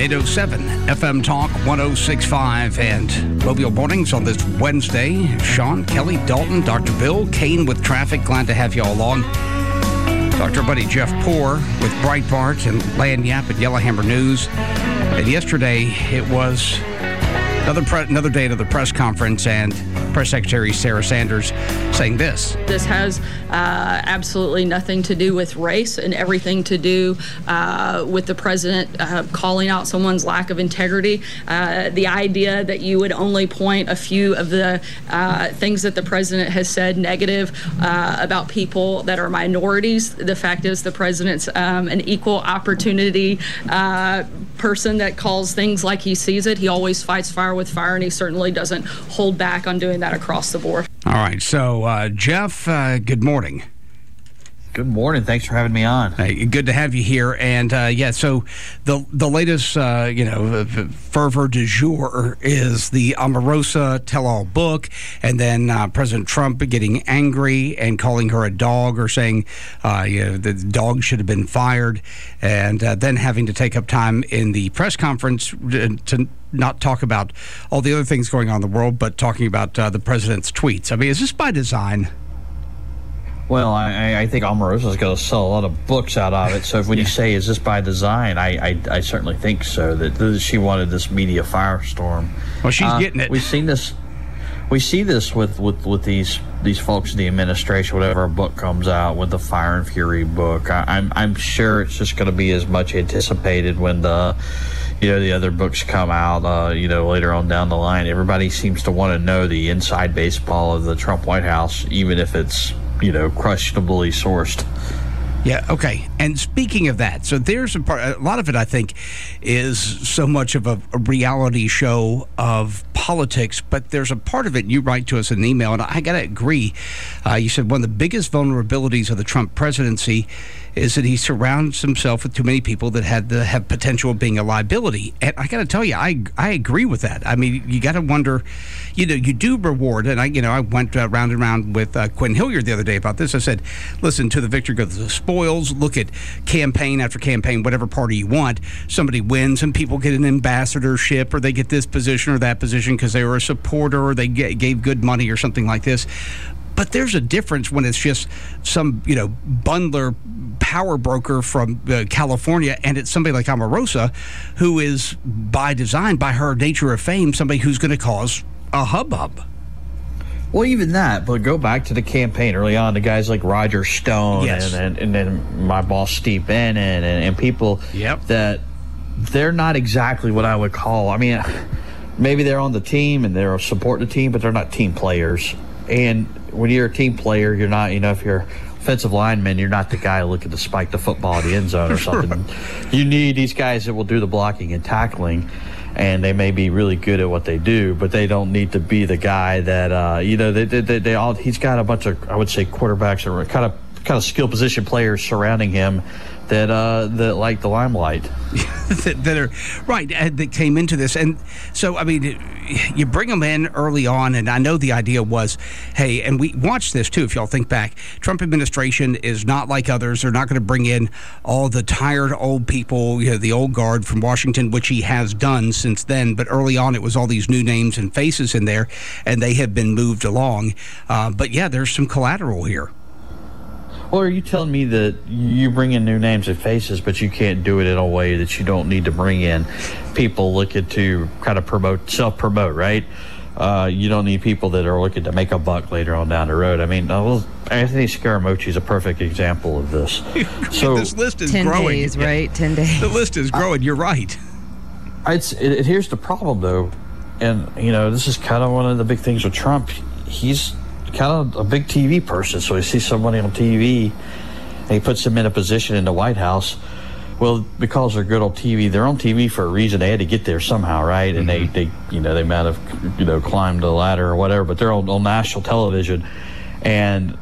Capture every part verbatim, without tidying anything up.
eight oh seven F M Talk one oh six point five and Mobile Mornings on this Wednesday. Sean, Kelly, Dalton, Doctor Bill, Kane with traffic. Glad to have you all along. Doctor Buddy Jeff Poor with Breitbart and Land Yap at Yellowhammer News. And yesterday it was another pre- another day of the press conference, and Press Secretary Sarah Sanders saying this. This has uh, absolutely nothing to do with race and everything to do uh, with the president uh, calling out someone's lack of integrity. Uh, the idea that you would only point a few of the uh, things that the president has said negative uh, about people that are minorities. The fact is the president's um, an equal opportunity uh, person that calls things like he sees it. He always fights fire with fire, and he certainly doesn't hold back on doing that across the board. All right. So, uh, Jeff, uh, good morning. Good morning. Thanks for having me on. Hey, good to have you here. And, uh, yeah, so the the latest, uh, you know, fervor du jour is the Omarosa tell-all book, and then uh, President Trump getting angry and calling her a dog, or saying uh, you know, the dog should have been fired, and uh, then having to take up time in the press conference to not talk about all the other things going on in the world, but talking about uh, the president's tweets. I mean, is this by design? Well, I, I think Omarosa is going to sell a lot of books out of it. So when yeah. you say, is this by design, I, I, I certainly think so, that this, she wanted this media firestorm. Well, she's uh, getting it. We've seen this. We see this with, with, with these these folks in the administration. Whenever a book comes out, with the Fire and Fury book, I, I'm I'm sure it's just going to be as much anticipated when the you know the other books come out. Uh, you know later on down the line, everybody seems to want to know the inside baseball of the Trump White House, even if it's you know questionably sourced. Yeah, okay. And speaking of that, so there's a part, a lot of it, I think, is so much of a, a reality show of politics, but there's a part of it, you write to us in an email, and I got to agree. Uh, you said one of the biggest vulnerabilities of the Trump presidency is that he surrounds himself with too many people that had the have potential of being a liability. And I got to tell you, I I agree with that. I mean, you got to wonder, you know, you do reward, and I, you know, I went uh, round and round with uh, Quinn Hilliard the other day about this. I said, listen, to the victor go the spoils. Look at campaign after campaign, whatever party you want. Somebody wins, and people get an ambassadorship, or they get this position or that position because they were a supporter, or they g- gave good money or something like this. But there's a difference when it's just some, you know, bundler power broker from uh, California, and it's somebody like Omarosa, who is, by design, by her nature of fame, somebody who's going to cause a hubbub. Well, even that, but go back to the campaign early on, the guys like Roger Stone, yes. and, and, and then my boss Steve Bannon, and, and people yep. that they're not exactly what I would call, I mean, maybe they're on the team and they're supporting the team, but they're not team players. And when you're a team player, you're not, you know, if you're offensive lineman, you're not the guy looking to spike the football at the end zone or something. You need these guys that will do the blocking and tackling, and they may be really good at what they do, but they don't need to be the guy that, uh, you know, they, they, they all, he's got a bunch of, I would say, quarterbacks or kind of kind of skill position players surrounding him that uh, that like the limelight. that, that are right uh, that came into this. And so I mean, you bring them in early on, and I know the idea was, hey, and we watched this too, if y'all think back, Trump administration is not like others. They're not going to bring in all the tired old people, you know, the old guard from Washington, which he has done since then, but early on it was all these new names and faces in there, and they have been moved along. Uh, but yeah, there's some collateral here. Well, are you telling me that you bring in new names and faces, but you can't do it in a way that you don't need to bring in people looking to kind of promote, self-promote, right? Uh, you don't need people that are looking to make a buck later on down the road. I mean, uh, well, Anthony Scaramucci is a perfect example of this. So this list is ten growing. Days, right? Ten days. The list is growing. You're right. It's, it, it, here's the problem, though, and you know, this is kind of one of the big things with Trump. He's kind of a big T V person, so he sees somebody on T V and he puts them in a position in the White House. Well, because they're good on T V, they're on T V for a reason. They had to get there somehow, right? And mm-hmm. they, they, you know, they might have, you know, climbed the ladder or whatever, but they're on, on national television. And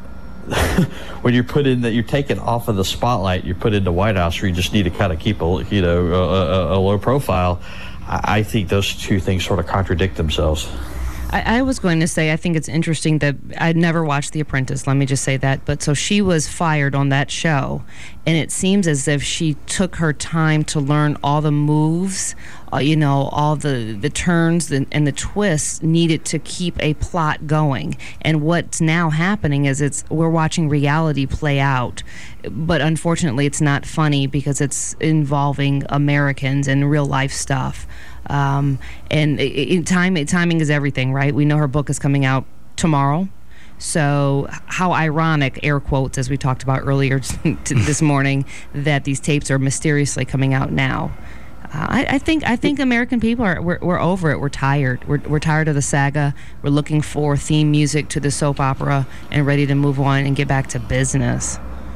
when you're put in that, you're taken off of the spotlight, you're put in the White House where you just need to kind of keep a, you know, a, a, a low profile. I, I think those two things sort of contradict themselves. I, I was going to say, I think it's interesting that I'd never watched The Apprentice, let me just say that. But so she was fired on that show, and it seems as if she took her time to learn all the moves, uh, you know, all the, the turns and, and the twists needed to keep a plot going. And what's now happening is it's we're watching reality play out. But unfortunately, it's not funny because it's involving Americans and real life stuff. Um, and it, it, time, timing is everything, right? We know her book is coming out tomorrow. So how ironic, air quotes, as we talked about earlier t- this morning, that these tapes are mysteriously coming out now. Uh, I, I think I think American people are we're, we're over it. We're tired. We're we're tired of the saga. We're looking for theme music to the soap opera and ready to move on and get back to business.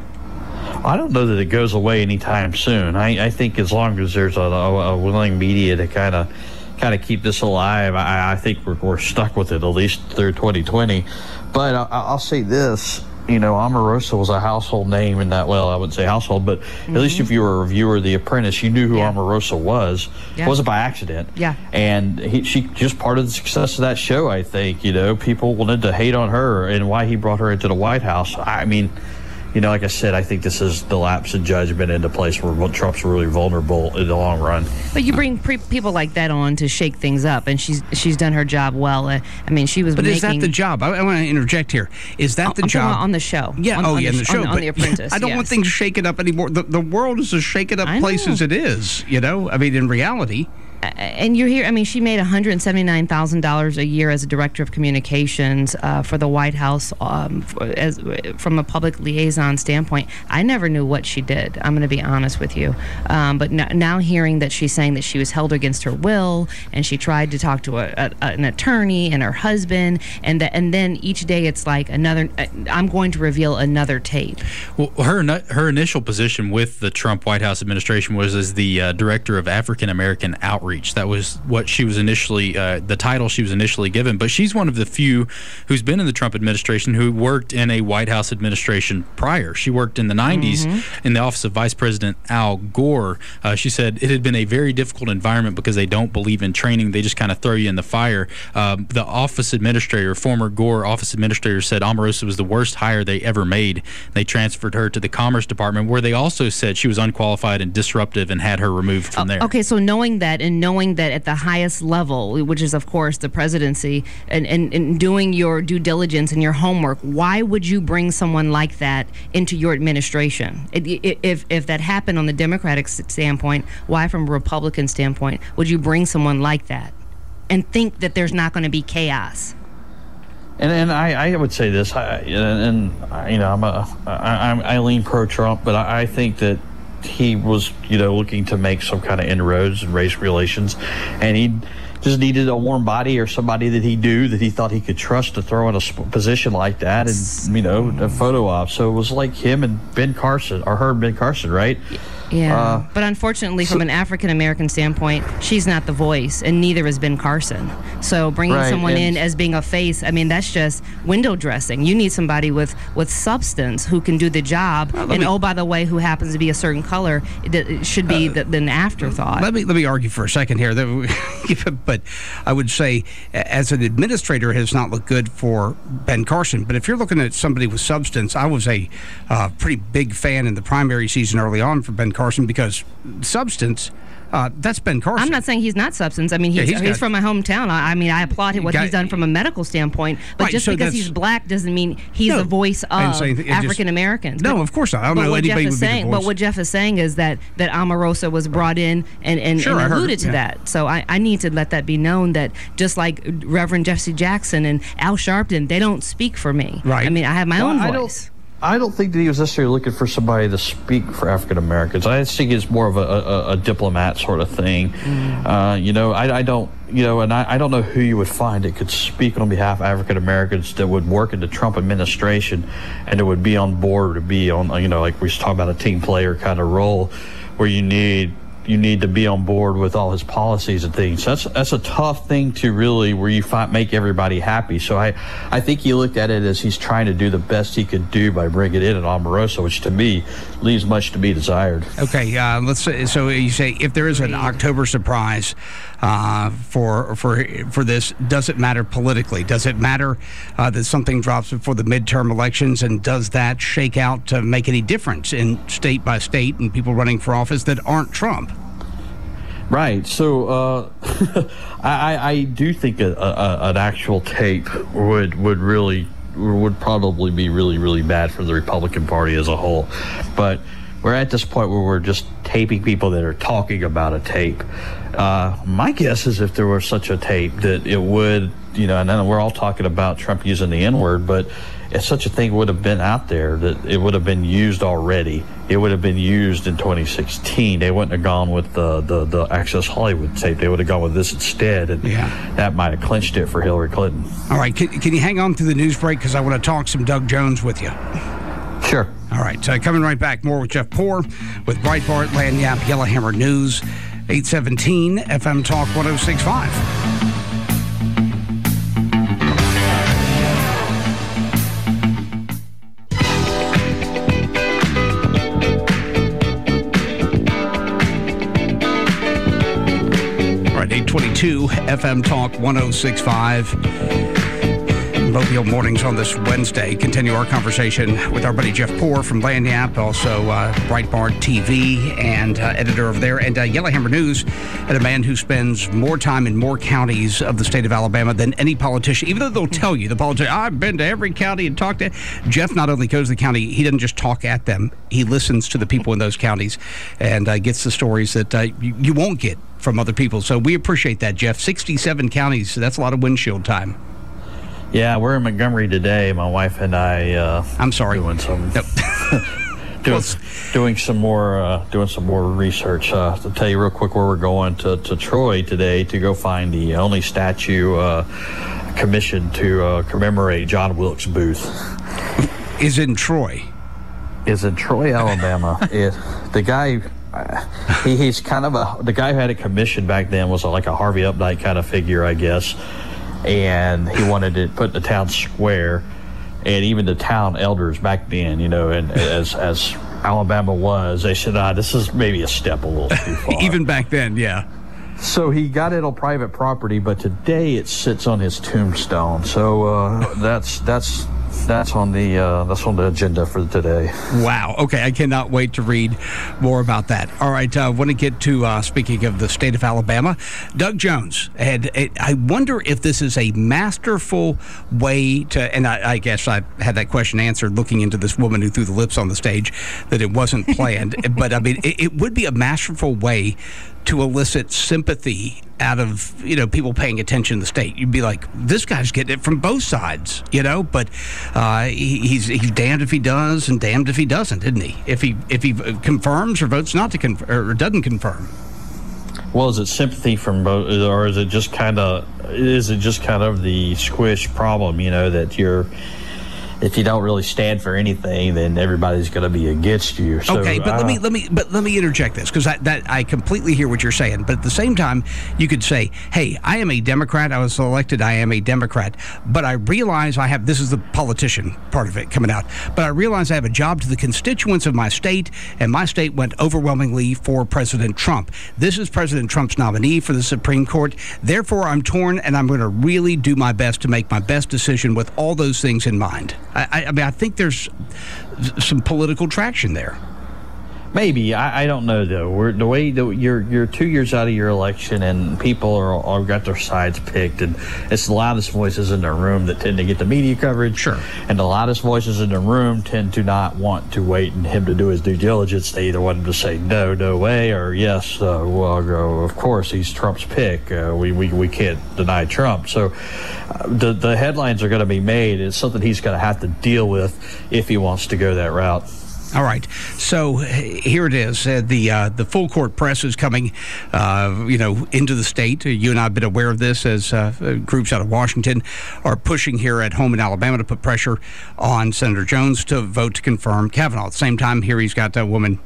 I don't know that it goes away anytime soon. I, I think as long as there's a, a, a willing media to kind of kind of keep this alive, I, I think we're, we're stuck with it at least through twenty twenty. But I, I'll say this, you know, Omarosa was a household name in that, well, I wouldn't say household, but mm-hmm. at least if you were a reviewer of The Apprentice, you knew who yeah. Omarosa was. Yeah. It wasn't by accident. Yeah. And he, she just part of the success of that show, I think. You know, people wanted to hate on her and why he brought her into the White House. I mean, you know, like I said, I think this is the lapse in judgment into place where Trump's really vulnerable in the long run. But you bring pre- people like that on to shake things up, and she's she's done her job well. Uh, I mean, she was. But making, is that the job? I, I want to interject here. Is that the I'm job on the show? Yeah. On, oh, on yeah, the, the show. On, on The Apprentice. I don't yes. want things shaken up anymore. The, the world is as shaken up place as it is. You know, I mean, in reality. And you're here, I mean, she made one hundred seventy-nine thousand dollars a year as a director of communications uh, for the White House um, as, from a public liaison standpoint. I never knew what she did, I'm going to be honest with you. Um, but now, now hearing that she's saying that she was held against her will and she tried to talk to a, a, an attorney and her husband, and, that, and then each day it's like another, I'm going to reveal another tape. Well, her, her initial position with the Trump White House administration was as the uh, director of African American Outreach. That was what she was initially, uh, the title she was initially given. But she's one of the few who's been in the Trump administration who worked in a White House administration prior. She worked in the nineties mm-hmm. in the office of Vice President Al Gore. Uh, she said it had been a very difficult environment because they don't believe in training. They just kind of throw you in the fire. Um, the office administrator, former Gore office administrator, said Omarosa was the worst hire they ever made. They transferred her to the Commerce Department, where they also said she was unqualified and disruptive and had her removed from there. Okay, so knowing that and knowing that at the highest level, which is, of course, the presidency, and, and, and doing your due diligence and your homework, why would you bring someone like that into your administration? If, if that happened on the Democratic standpoint, why from a Republican standpoint would you bring someone like that and think that there's not going to be chaos? And and I, I would say this, I, and, and you know, I'm a, I, I'm, I lean pro-Trump, but I, I think that he was, you know, looking to make some kind of inroads in race relations, and he just needed a warm body or somebody that he knew that he thought he could trust to throw in a position like that, and, you know, a photo op. So it was like him and Ben Carson, or her and Ben Carson, right? Yeah, uh, but unfortunately, so, from an African-American standpoint, she's not the voice, and neither is Ben Carson. So bringing right, someone and, in as being a face, I mean, that's just window dressing. You need somebody with, with substance who can do the job, uh, and me, oh, by the way, who happens to be a certain color, it, it should be uh, the, the, an afterthought. Let me, let me argue for a second here. But I would say, as an administrator, it has not looked good for Ben Carson. But if you're looking at somebody with substance, I was a uh, pretty big fan in the primary season early on for Ben Carson, because substance, uh, that's Ben Carson. I'm not saying he's not substance. I mean, he's, yeah, he's, he's from my hometown. I, I mean, I applaud what got, he's done from a medical standpoint. But right, just so because he's black doesn't mean he's no, the voice of African Americans. No, of course not. I don't know anybody would be saying, the voice. But what Jeff is saying is that, that Omarosa was brought in and, and, sure, and alluded to yeah. that. So I, I need to let that be known that just like Reverend Jesse Jackson and Al Sharpton, they don't speak for me. Right. I mean, I have my well, own voice. I don't think that he was necessarily looking for somebody to speak for African Americans. I think it's more of a, a, a diplomat sort of thing. Mm. Uh, you know, I, I don't, you know, and I, I don't know who you would find that could speak on behalf of African Americans that would work in the Trump administration and that would be on board to be on, you know, like we was talking about a team player kind of role where you need you need to be on board with all his policies and things. That's that's a tough thing to really where you find, make everybody happy. So I, I think he looked at it as he's trying to do the best he could do by bringing in an Omarosa, which to me leaves much to be desired. Okay, uh, let's say, so you say if there is an October surprise, uh, for for for this? Does it matter politically? Does it matter uh, that something drops before the midterm elections? And does that shake out to make any difference in state by state and people running for office that aren't Trump? Right. So uh, I, I do think a, a, an actual tape would would really would probably be really really bad for the Republican Party as a whole. But we're at this point where we're just taping people that are talking about a tape. Uh, my guess is if there were such a tape that it would, you know, and then we're all talking about Trump using the N-word, but if such a thing would have been out there, that it would have been used already. It would have been used in twenty sixteen. They wouldn't have gone with the, the, the Access Hollywood tape. They would have gone with this instead, and yeah. that might have clinched it for Hillary Clinton. All right. Can, can you hang on through the news break? Because I want to talk some Doug Jones with you. Sure. All right. Uh, coming right back, more with Jeff Poor with Breitbart, Lagniappe, Yellowhammer News, eight seventeen F M Talk one oh six point five. eight twenty-two F M Talk one oh six point five. Mobile Mornings on this Wednesday. Continue our conversation with our buddy Jeff Poor from Lagniappe, also uh, Breitbart T V and uh, editor over there, and uh, Yellowhammer News, and a man who spends more time in more counties of the state of Alabama than any politician, even though they'll tell you, the politician, I've been to every county and talked to. Jeff not only goes to the county, he doesn't just talk at them, he listens to the people in those counties and uh, gets the stories that uh, you, you won't get from other people. So we appreciate that, Jeff. sixty-seven counties, that's a lot of windshield time. Yeah, we're in Montgomery today. My wife and I. Uh, I'm sorry. Doing some, nope. doing, doing some more, uh, doing some more research. Uh, to tell you real quick where we're going to, to Troy today to go find the only statue uh, commissioned to uh, commemorate John Wilkes Booth. Is in Troy. Is in Troy, Alabama. it, the guy. Uh, he, he's kind of a the guy who had it commissioned back then was like a Harvey Updike kind of figure, I guess. And he wanted it put in the town square, and even the town elders back then, you know, and as as Alabama was, they said, ah, this is maybe a step a little too far. Even back then, yeah. So he got it on private property, but today it sits on his tombstone. So uh, that's that's that's on the uh, that's on the agenda for today. Wow. Okay, I cannot wait to read more about that. All right, I uh, want to get to uh, speaking of the state of Alabama, Doug Jones. And I wonder if this is a masterful way to, and I, I guess I had that question answered looking into this woman who threw the lips on the stage, that it wasn't planned. But I mean, it, it would be a masterful way to elicit sympathy out of, you know, people paying attention to the state. You'd be like, this guy's getting it from both sides, you know, but uh, he, he's he's damned if he does and damned if he doesn't, isn't he? If he if he confirms or votes not to confirm or doesn't confirm. Well, is it sympathy from both, or is it just kind of is it just kind of the squish problem, you know, that you're, if you don't really stand for anything, then everybody's going to be against you. So, okay, but uh, let me let me but let me interject this, because I, that I completely hear what you're saying. But at the same time, you could say, "Hey, I am a Democrat. I was elected. I am a Democrat. But I realize I have." This is the politician part of it coming out. But I realize I have a job to the constituents of my state, and my state went overwhelmingly for President Trump. This is President Trump's nominee for the Supreme Court. Therefore, I'm torn, and I'm going to really do my best to make my best decision with all those things in mind. I, I mean, I think there's some political traction there. Maybe. I, I don't know, though. We're, the way that you're you're two years out of your election, and people are, are got their sides picked, and it's the loudest voices in the room that tend to get the media coverage. Sure. And the loudest voices in the room tend to not want to wait and him to do his due diligence. They either want him to say no, no way, or yes, uh, well, uh, of course, he's Trump's pick. Uh, we, we we can't deny Trump. So uh, the the headlines are going to be made. It's something he's going to have to deal with if he wants to go that route. All right, so here it is. Uh, the uh, the full court press is coming, uh, you know, into the state. You and I have been aware of this as uh, groups out of Washington are pushing here at home in Alabama to put pressure on Senator Jones to vote to confirm Kavanaugh. At the same time, here he's got a woman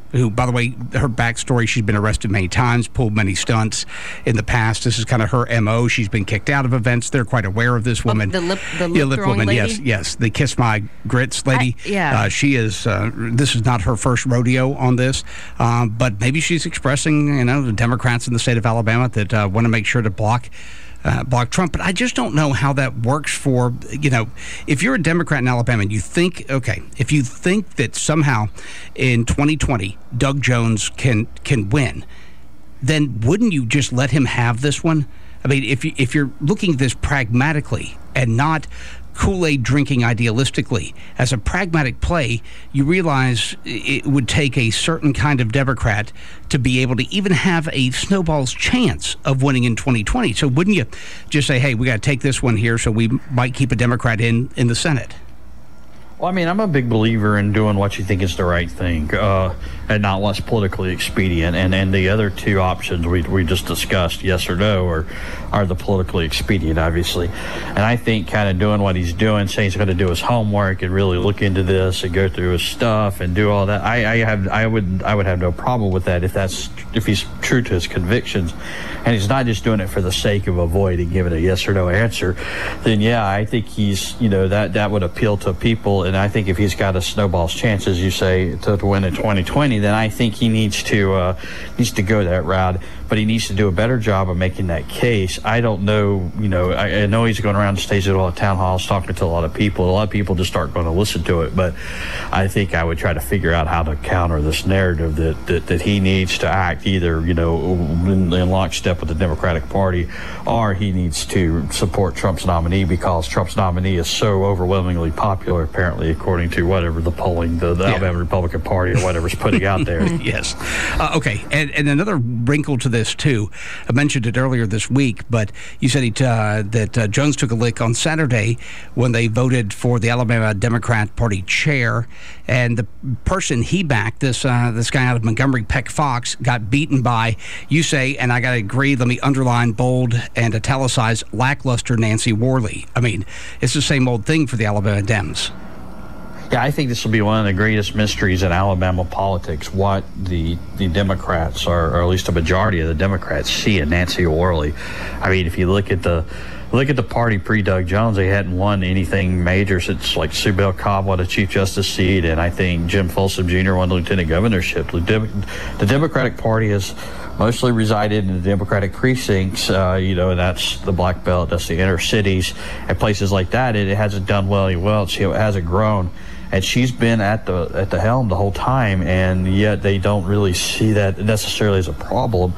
who, by the way, her backstory, she's been arrested many times, pulled many stunts in the past. This is kind of her M O. She's been kicked out of events. They're quite aware of this woman. Oh, the lip, the lip, yeah, lip throwing woman, lady? yes, yes. The Kiss My Grits lady. I, yeah. Uh, she is, uh, this is not her first rodeo on this, um, but maybe she's expressing, you know, the Democrats in the state of Alabama that uh, want to make sure to block Uh, block Trump. But I just don't know how that works for, you know, if you're a Democrat in Alabama and you think, okay, if you think that somehow in twenty twenty Doug Jones can can win, then wouldn't you just let him have this one? I mean, if you, if you're looking at this pragmatically and not Kool-Aid drinking idealistically, as a pragmatic play, you realize it would take a certain kind of Democrat to be able to even have a snowball's chance of winning in twenty twenty. So wouldn't you just say, hey, we got to take this one here so we might keep a Democrat in in the Senate? Well, I mean, I'm a big believer in doing what you think is the right thing, uh, and not what's politically expedient. And, and the other two options we we just discussed, yes or no, are, are the politically expedient, obviously. And I think kind of doing what he's doing, saying he's going to do his homework and really look into this and go through his stuff and do all that. I, I have I would I would have no problem with that if that's if he's true to his convictions, and he's not just doing it for the sake of avoiding giving a yes or no answer. Then yeah, I think he's you know that that would appeal to people. And I think if he's got a snowball's chance, as you say, to, to win in twenty twenty, then I think he needs to uh, needs to go that route. But he needs to do a better job of making that case. I don't know, you know, I, I know he's going around the stage at a lot of town halls, talking to a lot of people. A lot of people just aren't going to listen to it. But I think I would try to figure out how to counter this narrative that that, that he needs to act either, you know, in, in lockstep with the Democratic Party, or he needs to support Trump's nominee because Trump's nominee is so overwhelmingly popular, apparently, according to whatever the polling, the, the yeah. Alabama Republican Party or whatever's putting out there. Yes. Uh, okay. And, and another wrinkle to this, too. I mentioned it earlier this week, but you said he, uh, that uh, Jones took a lick on Saturday when they voted for the Alabama Democrat Party chair, and the person he backed, this uh, this guy out of Montgomery, Peck Fox, got beaten by, you say, and I got to agree, let me underline, bold, and italicize, lackluster Nancy Worley. I mean, it's the same old thing for the Alabama Dems. Yeah, I think this will be one of the greatest mysteries in Alabama politics, what the the Democrats, or, or at least a majority of the Democrats, see in Nancy Worley. I mean, if you look at the look at the party pre-Doug Jones, they hadn't won anything major since, like, Sue Bell Cobb won a Chief Justice seat, and I think Jim Folsom Junior won the lieutenant governorship. The, Dem- the Democratic Party has mostly resided in the Democratic precincts, uh, you know, and that's the Black Belt, that's the inner cities, and places like that. It, it hasn't done well. Well, it hasn't grown. And she's been at the at the helm the whole time, and yet they don't really see that necessarily as a problem.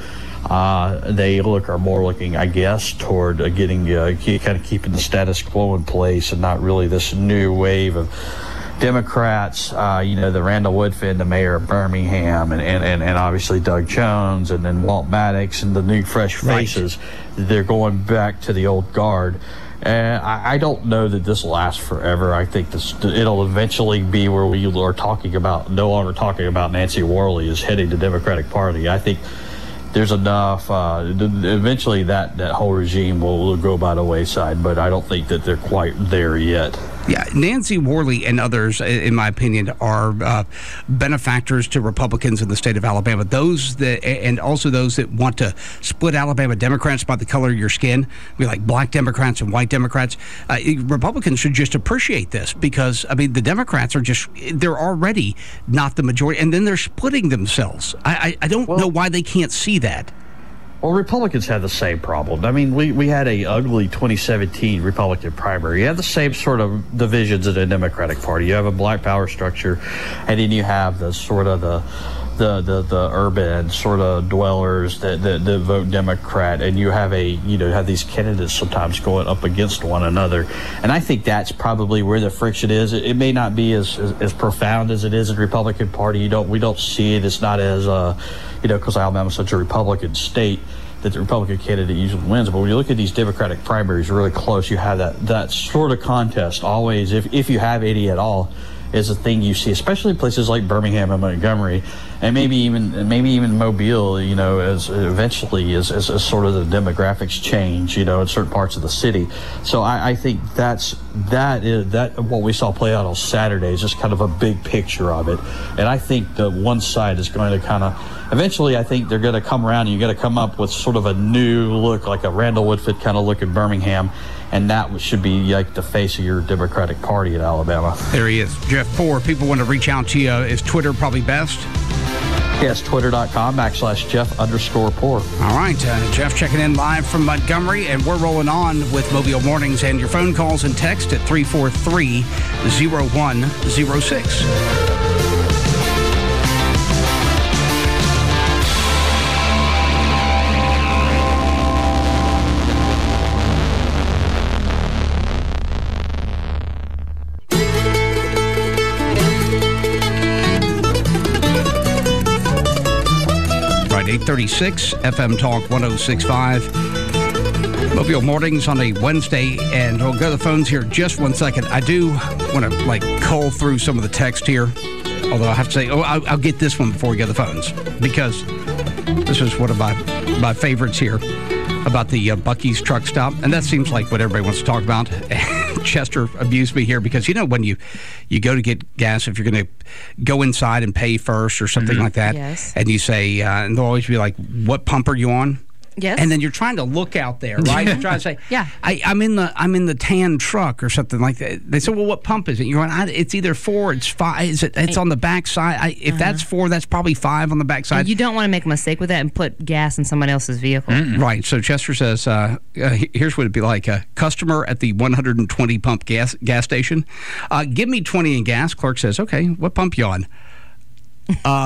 Uh, they look are more looking, I guess, toward uh, getting uh, kind of keeping the status quo in place, and not really this new wave of Democrats. Uh, you know, the Randall Woodfin, the mayor of Birmingham, and, and, and, and obviously Doug Jones, and then Walt Maddox, and the new fresh faces. Right. They're going back to the old guard. And I, I don't know that this lasts forever. I think this it'll eventually be where we are talking about, no longer talking about Nancy Worley as heading the Democratic Party. I think there's enough, uh, eventually that, that whole regime will, will go by the wayside, but I don't think that they're quite there yet. Yeah, Nancy Worley and others, in my opinion, are uh, benefactors to Republicans in the state of Alabama. Those that, and also those that want to split Alabama Democrats by the color of your skin, be like black Democrats and white Democrats. Uh, Republicans should just appreciate this because, I mean, the Democrats are just, they're already not the majority, and then they're splitting themselves. I, I, I don't well, know why they can't see that. Well, Republicans have the same problem. I mean, we, we had a ugly twenty seventeen Republican primary. You have the same sort of divisions in the Democratic Party. You have a black power structure, and then you have the sort of the the the, the urban sort of dwellers that, that, that vote Democrat, and you have a you know have these candidates sometimes going up against one another. And I think that's probably where the friction is. It, it may not be as, as as profound as it is in the Republican Party. You don't we don't see it. It's not as uh, you know, because Alabama's such a Republican state that the Republican candidate usually wins. But when you look at these Democratic primaries really close, you have that that sort of contest always, if if you have any at all. is a thing you see, especially places like Birmingham and Montgomery, and maybe even maybe even Mobile. You know, as eventually as, as, as sort of the demographics change, you know, in certain parts of the city. So I, I think that's that is that what we saw play out on Saturday is just kind of a big picture of it. And I think the one side is going to kind of eventually. I think they're going to come around, and you got to come up with sort of a new look, like a Randall Woodford kind of look in Birmingham. And that should be like the face of your Democratic Party in Alabama. There he is. Jeff Four. People want to reach out to you. Is Twitter probably best? Yes, twitter.com backslash Jeff underscore Poor. All right. Uh, Jeff checking in live from Montgomery, and we're rolling on with Mobile Mornings and your phone calls and text at three four three, zero one zero six. eight thirty-six F M Talk one oh six point five. Mobile Mornings on a Wednesday, and we'll go to the phones here just one second. I do want to like cull through some of the text here, although I have to say, oh, I'll, I'll get this one before we go to the phones, because this is one of my, my favorites here about the uh, Buc-ee's truck stop, and that seems like what everybody wants to talk about. Chester abused me here because, you know, when you, you go to get gas, if you're going to go inside and pay first or something mm-hmm. like that, yes. and you say, uh, and they'll always be like, what pump are you on? Yes. And then you're trying to look out there, right? You're trying to say, yeah. I, I'm in the I'm in the tan truck or something like that. They say, well, what pump is it? You're going, I, it's either four, it's five. Is it? It's on the back side. I, if uh-huh. that's four, that's probably five on the back side. And you don't want to make a mistake with that and put gas in somebody else's vehicle. Mm-mm. Right. So Chester says, uh, uh, here's what it'd be like: a customer at the one hundred twenty pump gas gas station. Uh, give me twenty in gas. Clerk says, okay, what pump you on? Uh,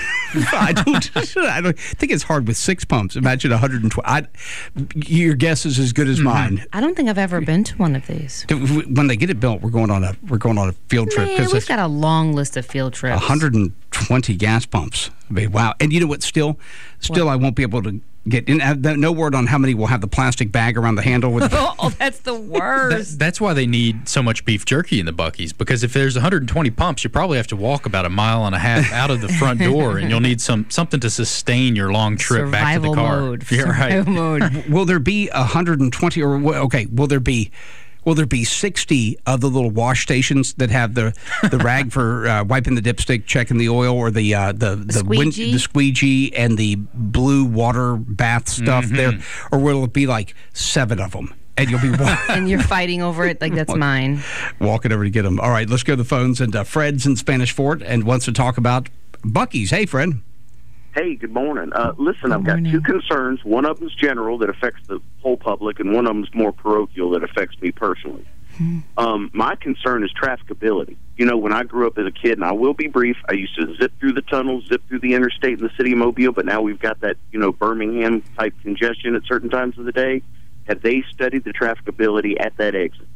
I don't. I don't think it's hard with six pumps. Imagine one hundred twenty. I, your guess is as good as mm-hmm. mine. I don't think I've ever been to one of these. When they get it built, we're going on a we're going on a field trip. Man, we've got a long list of field trips. one hundred twenty gas pumps. I mean, wow. And you know what? Still, still, what? I won't be able to get in. No word on how many will have the plastic bag around the handle. With the, oh, that's the worst. That, that's why they need so much beef jerky in the Buc-ee's, because if there's one hundred twenty pumps, you probably have to walk about a mile and a half out of the front door, and you'll need some something to sustain your long trip Survival back to the car. Mode. You're Survival right. mode. Will there be one hundred twenty or okay? Will there be? Will there be sixty of the little wash stations that have the, the rag for uh, wiping the dipstick, checking the oil, or the uh, the the, squeegee? Wind, the squeegee and the blue water bath stuff mm-hmm. there, or will it be like seven of them? And you'll be walking. And you're fighting over it like that's mine. Walking over to get them. All right, let's go to the phones. And uh, Fred's in Spanish Fort and wants to talk about Buc-ee's. Hey, Fred. Hey, good morning. Uh, listen, good I've got morning. two concerns. One of them's general that affects the whole public, and one of them's more parochial that affects me personally. Hmm. Um, my concern is trafficability. You know, when I grew up as a kid, and I will be brief, I used to zip through the tunnels, zip through the interstate in the city of Mobile, but now we've got that, you know, Birmingham-type congestion at certain times of the day. Have they studied the trafficability at that exit?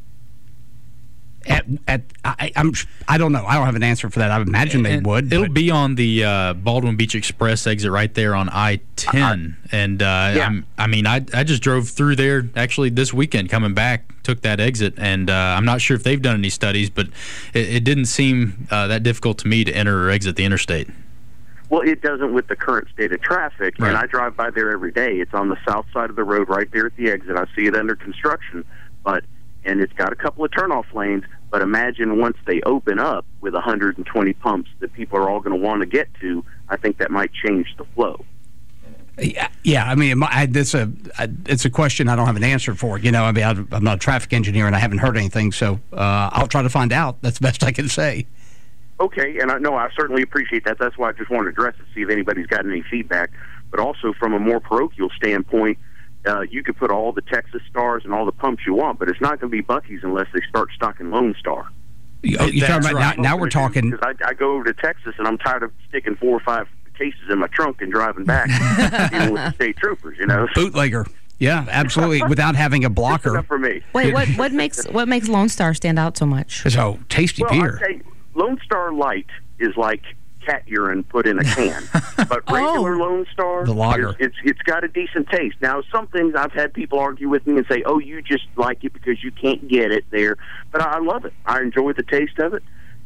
At, at I, I'm I don't know. I don't have an answer for that. I imagine they and would. It'll but. be on the uh, Baldwin Beach Express exit right there on I ten. Uh, and uh, yeah. I'm, I mean, I I just drove through there actually this weekend coming back, took that exit, and uh, I'm not sure if they've done any studies, but it, it didn't seem uh, that difficult to me to enter or exit the interstate. Well, it doesn't with the current state of traffic, right. and I drive by there every day. It's on the south side of the road right there at the exit. I see it under construction, but and it's got a couple of turnoff lanes. But imagine once they open up with one hundred twenty pumps that people are all going to want to get to, I think that might change the flow. Yeah, yeah. I mean, I, it's a it's a question I don't have an answer for. You know, I mean, I'm not a traffic engineer and I haven't heard anything, so uh, I'll try to find out. That's the best I can say. Okay, and I know I certainly appreciate that. That's why I just wanted to address it, see if anybody's got any feedback. But also from a more parochial standpoint, Uh, you could put all the Texas Stars and all the pumps you want, but it's not going to be Buc-ee's unless they start stocking Lone Star. You, you're talking about right. now, now we're talking. Because I, I go over to Texas and I'm tired of sticking four or five cases in my trunk and driving back, dealing with the state troopers. You know, bootlegger. Yeah, absolutely. Without having a blocker. Enough for me. Wait, what? What makes what makes Lone Star stand out so much? So tasty well, beer. I'd say Lone Star Light is like cat urine put in a can, but regular oh. Lone Star, the lager, it's it's got a decent taste. Now, some things I've had people argue with me and say, "Oh, you just like it because you can't get it there," but I love it. I enjoy the taste of it,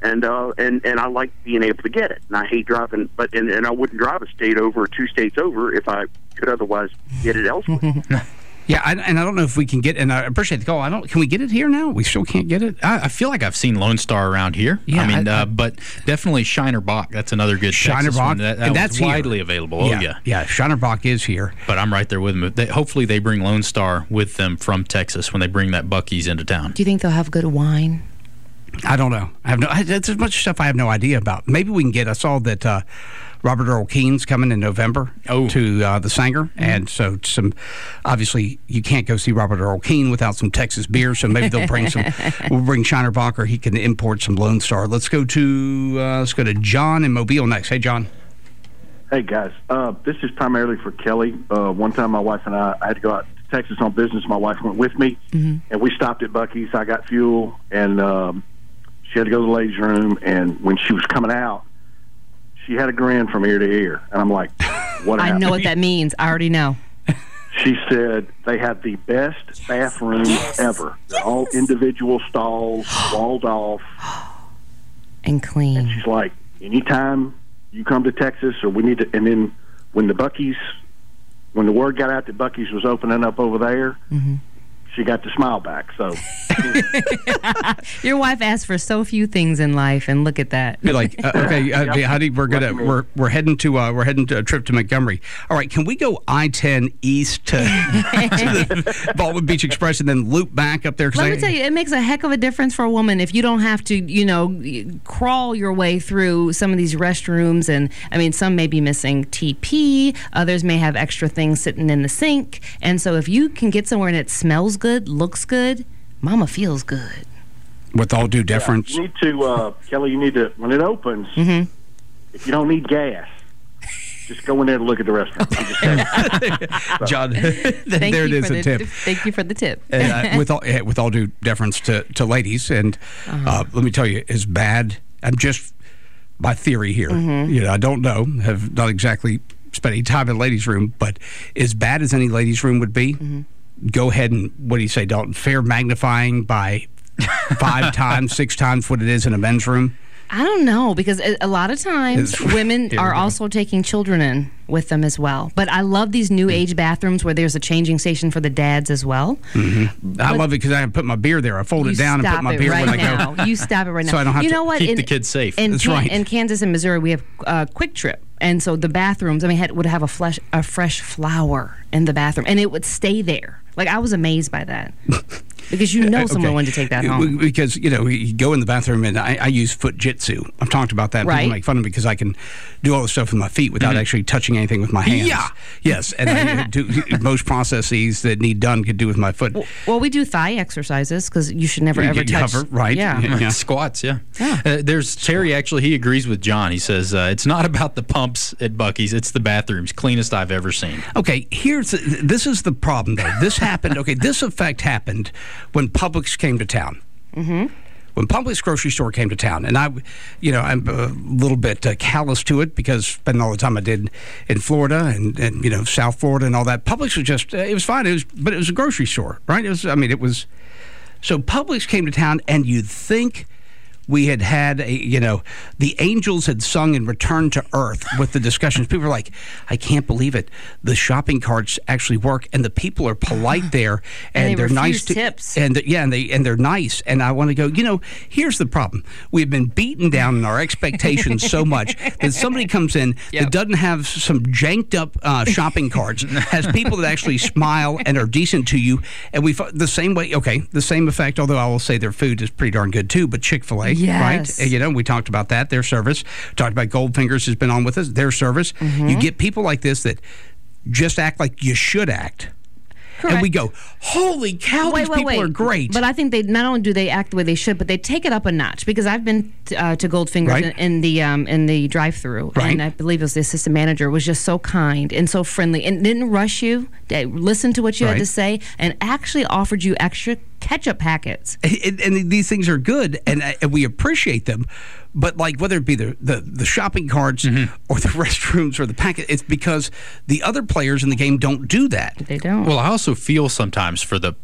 and uh, and and I like being able to get it. And I hate driving, but and, and I wouldn't drive a state over or two states over if I could otherwise get it elsewhere. Yeah, I, and I don't know if we can get. And I appreciate the call. I don't. Can we get it here now? We still can't get it. I, I feel like I've seen Lone Star around here. Yeah, I mean, I, I, uh, but definitely Shiner Bach. That's another good Shiner Texas Bach, one. That, that and that's widely here. available. Yeah, oh yeah, yeah. Shiner Bach is here, but I'm right there with them. They, hopefully, they bring Lone Star with them from Texas when they bring that Buc-ee's into town. Do you think they'll have good wine? I don't know. I have no. I, there's much stuff I have no idea about. Maybe we can get. I saw that uh, Robert Earl Keen's coming in November oh. to uh, the Sanger, mm-hmm. and so some. Obviously, you can't go see Robert Earl Keen without some Texas beer. So maybe they'll bring some. We'll bring Shiner Bach, or he can import some Lone Star. Let's go to uh, let's go to John in Mobile next. Hey, John. Hey guys, uh, this is primarily for Kelly. Uh, one time, my wife and I, I had to go out to Texas on business. My wife went with me, mm-hmm. and we stopped at Buc-ee's. I got fuel, and um, she had to go to the ladies' room. And when she was coming out, she had a grin from ear to ear, and I'm like, "What happened?" I know what that means. I already know. She said they have the best bathroom yes. ever. They're all individual stalls, walled off, and clean. And she's like, "Anytime you come to Texas, or we need to," and then when the Buc-ee's, when the word got out that Buc-ee's was opening up over there, mm-hmm. she got the smile back. So your wife asked for so few things in life, and look at that. You're like, uh, okay, uh, yep. Heidi, we're gonna we're we're heading to uh, we're heading to a trip to Montgomery. All right, can we go I ten east to, to the Baldwin Beach Express and then loop back up there? Let I, me tell you, it makes a heck of a difference for a woman if you don't have to, you know, crawl your way through some of these restrooms. And I mean, some may be missing T P, others may have extra things sitting in the sink, and so if you can get somewhere and it smells good, looks good, mama feels good. With all due deference. Yeah, you need to, uh, Kelly, you need to, when it opens, mm-hmm. if you don't need gas, just go in there and look at the restaurant. so. John, Thank there you it is, for a the, tip. Thank you for the tip. And, uh, with, all, with all due deference to, to ladies, and uh-huh. uh, let me tell you, as bad, I'm just, my theory here, mm-hmm. you know, I don't know, have not exactly spent any time in a ladies' room, but as bad as any ladies' room would be, mm-hmm. go ahead and, what do you say, Dalton, fair magnifying by five times, six times what it is in a men's room? I don't know, because a lot of times women are also taking children in with them as well. But I love these new age bathrooms where there's a changing station for the dads as well. Mm-hmm. I love it because I can put my beer there. I fold it down and put my beer right when now. I go. You stop it right now. So I don't have you to know what? keep in, the kids safe. In, That's Can- right. In Kansas and Missouri, we have uh, Quick Trip. And so the bathrooms, I mean, had, would have a, flesh, a fresh flower in the bathroom, and it would stay there. Like, I was amazed by that. Because you know someone okay. wanted to take that home. Because, you know, you go in the bathroom, and I, I use foot jitsu. I've talked about that. Right. People make fun of me because I can do all the stuff with my feet without mm-hmm. actually touching anything with my hands. Yeah. Yes. And I do most processes that need done could do with my foot. Well, well we do thigh exercises because you should never, you ever touch. Hover, right. Yeah. yeah. yeah. Squats, yeah. yeah. Uh, there's Terry, actually, he agrees with John. He says, uh, it's not about the pumps at Buc-ee's, it's the bathrooms. Cleanest I've ever seen. Okay, here's the, this is the problem, though. This happened, okay, this effect happened when Publix came to town. Mm-hmm. When Publix grocery store came to town, and I, you know, I'm a little bit uh, callous to it because spending all the time I did in Florida and, and you know, South Florida and all that. Publix was just, uh, it was fine, it was, but it was a grocery store, right? It was, I mean, it was, so Publix came to town, and you'd think we had had a, you know, the angels had sung and returned to earth with the discussions. People were like, I can't believe it. The shopping carts actually work, and the people are polite there, and, and they they're nice to tips. And yeah, and they and they're nice. And I want to go, you know, here's the problem. We've been beaten down in our expectations so much that somebody comes in yep. that doesn't have some janked up uh, shopping carts, has people that actually smile and are decent to you, and we the same way. Okay, the same effect. Although I will say their food is pretty darn good too. But Chick-fil-A. Yes. Right? You know, we talked about that, their service. Talked about Goldfingers has been on with us, their service. Mm-hmm. You get people like this that just act like you should act. Correct. And we go, holy cow, wait, these wait, people wait. are great. But I think they not only do they act the way they should, but they take it up a notch. Because I've been to, uh, to Goldfingers right. in, in the um, in the drive-through, right. and I believe it was the assistant manager was just so kind and so friendly, and didn't rush you. They listened to what you right. had to say, and actually offered you extra ketchup packets. And, and these things are good, and, and we appreciate them. But like whether it be the, the, the shopping carts mm-hmm. or the restrooms or the packet, it's because the other players in the game don't do that. They don't. Well, I also feel sometimes for the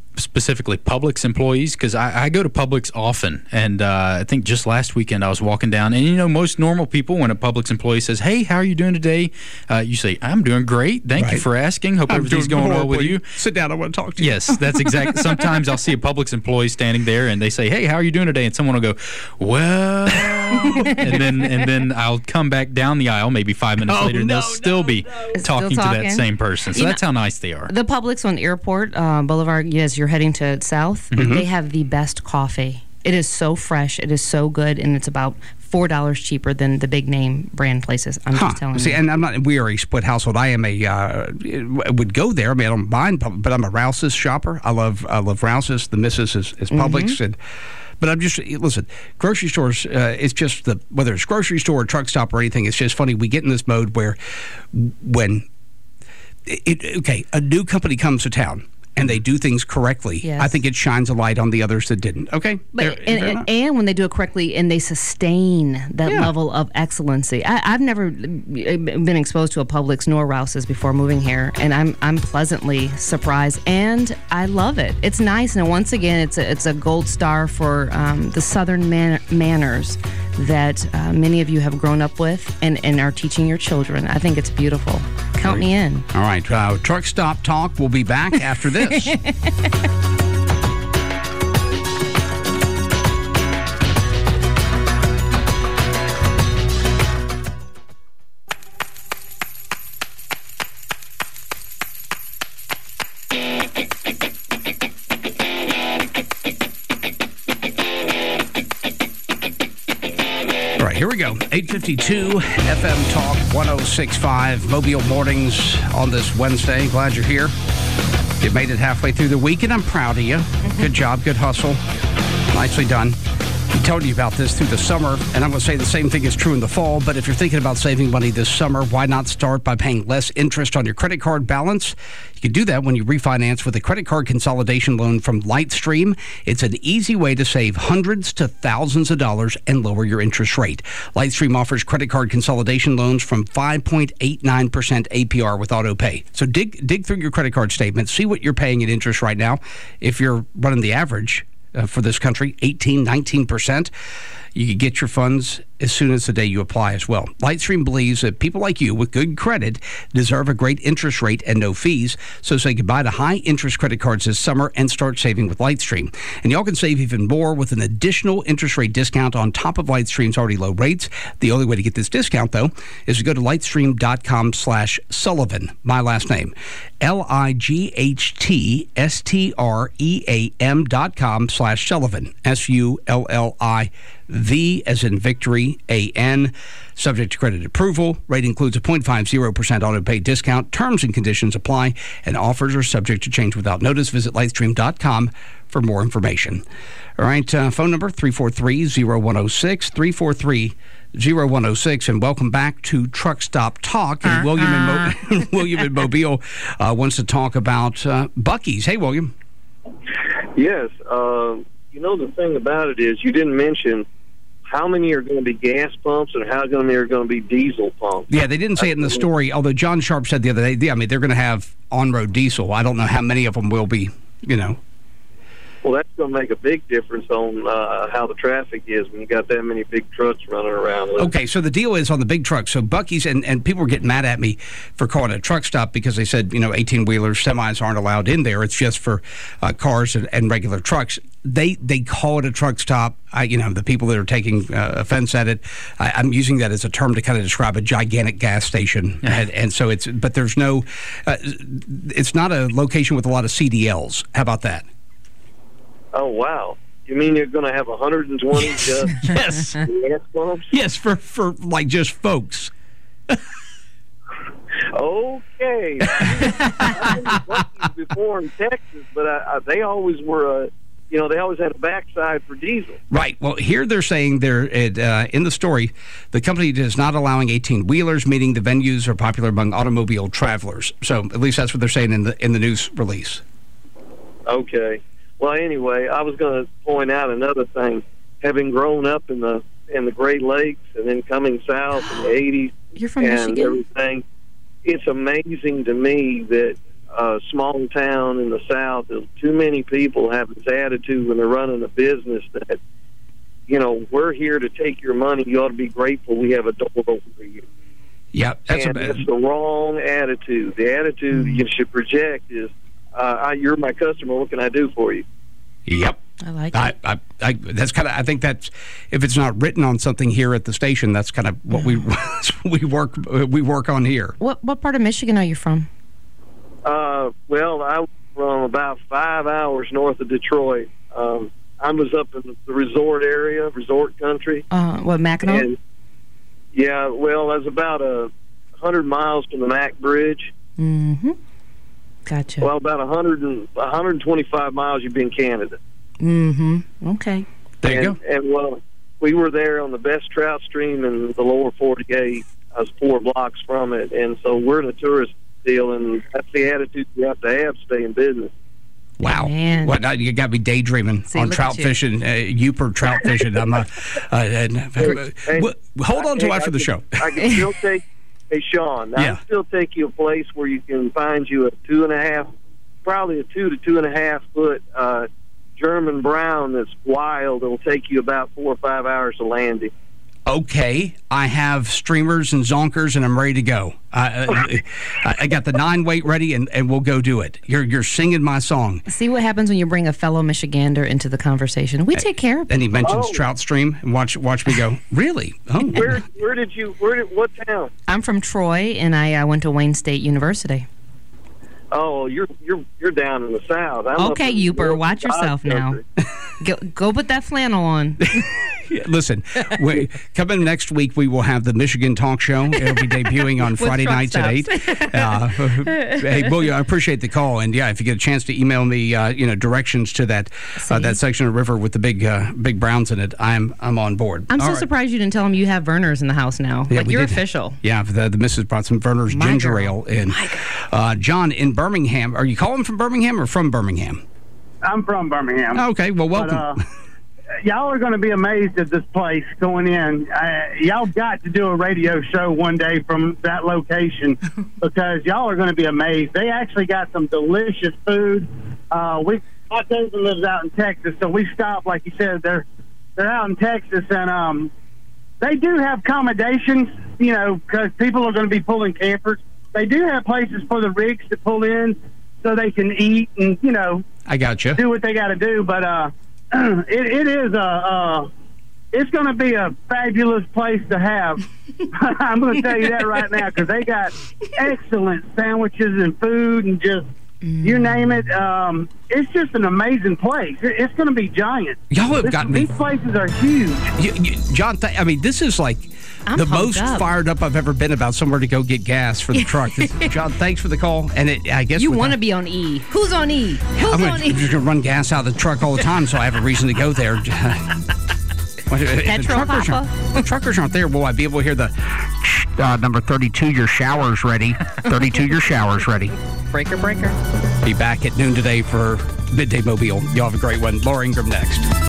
specifically Publix employees, because I, I go to Publix often, and uh, I think just last weekend I was walking down, and you know, most normal people, when a Publix employee says, "Hey, how are you doing today?" Uh, you say, "I'm doing great. Thank Right. you for asking. Hope I'm everything's doing going well with horribly. you." Sit down. I want to talk to you. Yes, that's exactly. Sometimes I'll see a Publix employee standing there, and they say, "Hey, how are you doing today?" And someone will go, "Well," and then and then I'll come back down the aisle maybe five minutes Oh, later, and no, they'll still no, be no. talking, Still to that talking. same person. So You that's know- how nice they are. The Publix on Airport uh, Boulevard, yes, you're heading to South, Mm-hmm. they have the best coffee. It is so fresh, it is so good, and it's about four dollars cheaper than the big name brand places. I'm Huh. just telling See, you. and I'm not. We are a split household. I am a uh, would go there. I mean, I don't mind, but I'm a Rouse's shopper. I love I love Rouse's. The missus is, is Publix, and but I'm just listen. Grocery stores. Uh, it's just the whether it's grocery store or truck stop or anything. It's just funny. We get in this mode where when it okay, a new company comes to town. And they do things correctly. Yes. I think it shines a light on the others that didn't. Okay, But, Fair- and, fair and, enough. and when they do it correctly and they sustain that Yeah. level of excellency. I, I've never been exposed to a Publix nor Rouse's before moving here, and I'm I'm pleasantly surprised, and I love it. It's nice, and once again, it's a, it's a gold star for um, the Southern man- manners that uh, many of you have grown up with and, and are teaching your children. I think it's beautiful. Count me in. All right, uh, Truck Stop Talk will be back after this. All right, here we go. eight fifty-two F M Talk one oh six point five Mobile Mornings on this Wednesday. Glad you're here. You made it halfway through the week, and I'm proud of you. Good job, good hustle. Nicely done. I told you about this through the summer, and I'm going to say the same thing is true in the fall, but if you're thinking about saving money this summer, why not start by paying less interest on your credit card balance? You can do that when you refinance with a credit card consolidation loan from Lightstream. It's an easy way to save hundreds to thousands of dollars and lower your interest rate. Lightstream offers credit card consolidation loans from five point eight nine percent A P R with auto pay. So dig dig through your credit card statement, see what you're paying in interest right now. If you're running the average uh, for this country, eighteen, nineteen percent, you can get your funds as soon as the day you apply as well. Lightstream believes that people like you with good credit deserve a great interest rate and no fees. So say goodbye to high interest credit cards this summer and start saving with Lightstream. And y'all can save even more with an additional interest rate discount on top of Lightstream's already low rates. The only way to get this discount, though, is to go to lightstream.com slash Sullivan, my last name. L I G H T S T R E A M dot com slash Sullivan. S U L L I V as in victory, A N. Subject to credit approval. Rate includes a zero point five zero percent auto pay discount. Terms and conditions apply, and offers are subject to change without notice. Visit lightstream dot com for more information. All right, uh, phone number three four three, zero one zero six, three four three, zero one zero six, and welcome back to Truck Stop Talk. And William in, Mo- William in Mobile uh, wants to talk about uh, Buc-ee's. Hey, William. Yes. Uh, you know, the thing about it is you didn't mention how many are going to be gas pumps and how many are going to be diesel pumps. Yeah, they didn't say it in the story, although John Sharp said the other day, yeah, I mean, they're going to have on-road diesel. I don't know how many of them will be, you know. Well, that's going to make a big difference on uh, how the traffic is when you got that many big trucks running around. Okay, so the deal is on the big trucks. So Buc-ee's, and, and people were getting mad at me for calling it a truck stop because they said, you know, eighteen-wheelers, semis aren't allowed in there. It's just for uh, cars and, and regular trucks. They they call it a truck stop. I, you know, the people that are taking uh, offense at it, I, I'm using that as a term to kind of describe a gigantic gas station. and, and so it's, but there's no, uh, it's not a location with a lot of C D Ls. How about that? Oh, wow. You mean you're going to have one hundred twenty just Yes. gas pumps? Yes, for, for like just folks. Okay. I've been to Buc-ee's before in Texas, but I, I, they always were a, you know, they always had a backside for diesel. Right. Well, here they're saying they're it, uh, in the story, the company is not allowing eighteen-wheelers, meaning the venues are popular among automobile travelers. So at least that's what they're saying in the in the news release. Okay. Well, anyway, I was going to point out another thing. Having grown up in the in the Great Lakes and then coming south in the eighties You're from and Michigan? everything, it's amazing to me that a small town in the South, too many people have this attitude when they're running a business that, you know, we're here to take your money. You ought to be grateful we have a door open for you. Yeah, that's and a bad. It's the wrong attitude. The attitude mm-hmm. you should project is, uh, I, "You're my customer. What can I do for you?" Yep, I like I, it. I, I, that's kind of. I think that's if it's not written on something here at the station, that's kind of what we we work we work on here. What what part of Michigan are you from? Uh, well, I'm from about five hours north of Detroit. Um, I was up in the resort area, resort country. Uh, what, Mackinac? And, yeah, well, I was about a hundred miles from the Mack Bridge. Mm-hmm. Gotcha. Well, about a hundred and one hundred twenty-five miles. You'd be in Canada. Mm-hmm. Okay. There you and, go. And well, we were there on the best trout stream in the lower forty-eight. I was four blocks from it, and so we're in a tourist deal, and that's the attitude you have to have to stay in business. Wow. Man. What, uh, you got me daydreaming See, on look trout at you. fishing, uh, Youper trout fishing. I'm, uh, uh, and, uh, Hey, well, hold on till I- after I the can- show. I can still take, hey, Sean, I Yeah. can still take you a place where you can find you a two and a half, probably a two to two and a half foot uh, German brown that's wild. It'll take you about four or five hours to landing. Okay, I have streamers and zonkers, and I'm ready to go. I, I, I got the nine weight ready, and, and we'll go do it. You're you're singing my song. See what happens when you bring a fellow Michigander into the conversation. We take care of it. And he mentions Oh. trout stream, and watch watch me go. Really? Oh, Where where did you, where did, what town? I'm from Troy, and I uh, went to Wayne State University. Oh, you're you're you're down in the South. I'm up Okay, in Youper, North watch yourself now. country. Go, go put that flannel on. Yeah, listen, we, coming next week, we will have the Michigan Talk Show. It'll be debuting on With Friday truck nights at eight. stops. Uh, hey, William, I appreciate the call, and yeah, if you get a chance to email me, uh, you know, directions to that uh, that section of the river with the big uh, big browns in it, I'm I'm on board. I'm All so right. surprised you didn't tell him you have Vernors in the house now. Yeah, like, we you're did. official. Yeah, the, the missus brought some Verner's My ginger girl. ale in. Uh, John in Birmingham. Are you calling from Birmingham or from Birmingham? I'm from Birmingham. Okay, well, welcome. But, uh, y'all are going to be amazed at this place going in. Uh, y'all got to do a radio show one day from that location because y'all are going to be amazed. They actually got some delicious food. Uh, we my cousin lives out in Texas, so we stopped. Like you said, they're they're out in Texas, and um, they do have accommodations. You know, because people are going to be pulling campers. They do have places for the rigs to pull in so they can eat and you know I got you. do what they got to do. But uh, it, it is a uh, it's going to be a fabulous place to have. I'm going to tell you that right now because they got excellent sandwiches and food and just you name it. Um, it's just an amazing place. It, it's going to be giant. Y'all have This- got me. These places are huge. You, you, John, th- I mean, this is like I'm the pumped most up. fired up I've ever been about somewhere to go get gas for the truck. This- John, thanks for the call. And it, I guess You with want to that- be on E. Who's on E? Who's I'm, gonna, on I'm just E? going to run gas out of the truck all the time, so I have a reason to go there. What, if the Petrol truckers Papa. aren't- the truckers aren't there. Will I be able to hear the uh, number thirty-two? Your shower's ready. thirty-two. Your shower's ready. Breaker, breaker. Be back at noon today for Midday Mobile. Y'all have a great one. Laura Ingram next.